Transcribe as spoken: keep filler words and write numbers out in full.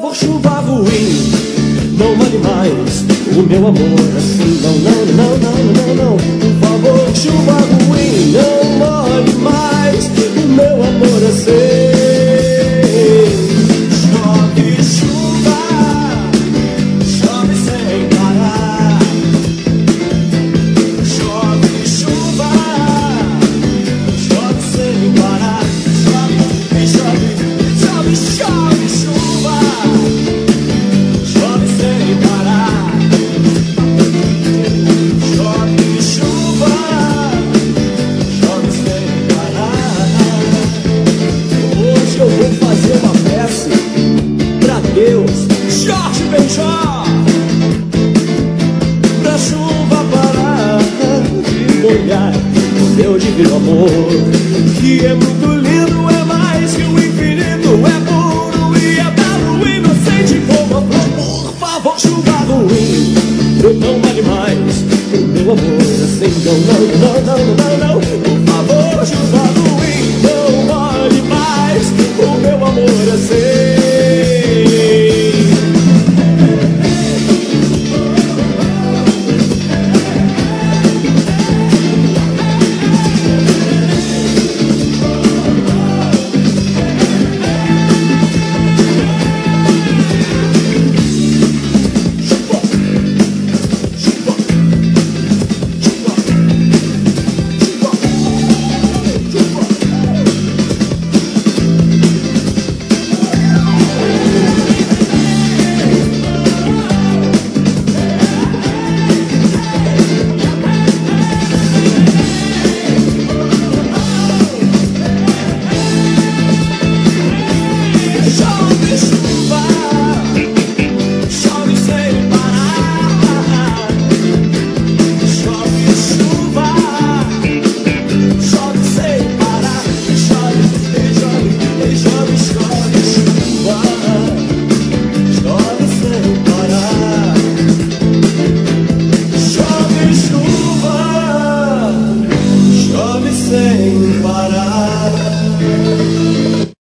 chuva ruim não vale mais o meu amor assim. Não, não, não, não, não, não. Por favor, chuva ruim não vale mais o meu amor assim. Chove chuva, chove sem parar. Chove chuva, chove sem parar. Chove, chove, chove, chove chuva. Chove sem parar. Chove chuva, chove sem parar. Hoje eu vou fazer uma prece pra Deus, Jorge Benjó, pra chuva parar de molhar o meu divino amor, que é muito lindo, é mais que o infinito, é puro e é belo, inocente como a flor. Por favor, chuva ruim